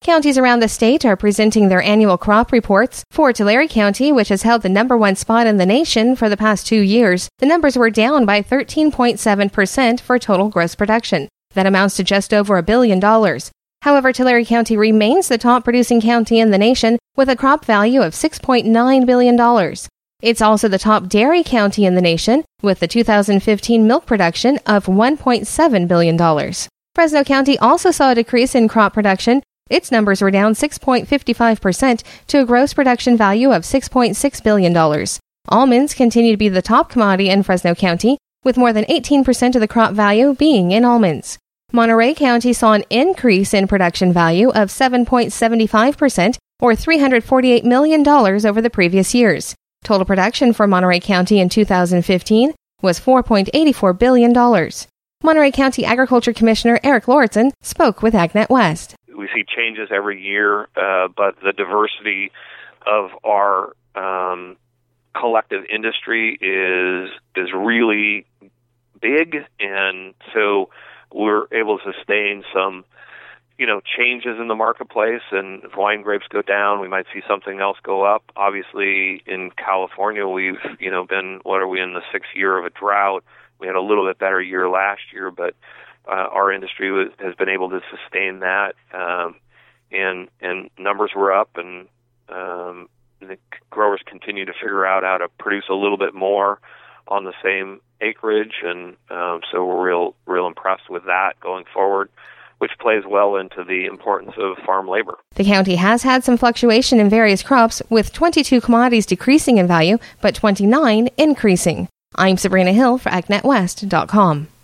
Counties around the state are presenting their annual crop reports. For Tulare County, which has held the number one spot in the nation for the past 2 years, the numbers were down by 13.7% for total gross production. That amounts to just over $1 billion. However, Tulare County remains the top producing county in the nation with a crop value of $6.9 billion. It's also the top dairy county in the nation with the 2015 milk production of $1.7 billion. Fresno County also saw a decrease in crop production. Its numbers were down 6.55% to a gross production value of $6.6 billion. Almonds continue to be the top commodity in Fresno County, with more than 18% of the crop value being in almonds. Monterey County saw an increase in production value of 7.75%, or $348 million over the previous years. Total production for Monterey County in 2015 was $4.84 billion. Monterey County Agriculture Commissioner Eric Lauritsen spoke with AgNet West. We see changes every year, but the diversity of our collective industry is really big, and so we're able to sustain some, changes in the marketplace. And if wine grapes go down, we might see something else go up. Obviously, in California, we've been in the 6th year of a drought. We had a little bit better year last year, but our industry has been able to sustain that, and numbers were up, and the growers continue to figure out how to produce a little bit more on the same acreage, and so we're real impressed with that going forward, which plays well into the importance of farm labor. The county has had some fluctuation in various crops, with 22 commodities decreasing in value, but 29 increasing. I'm Sabrina Hill for AgNetWest.com.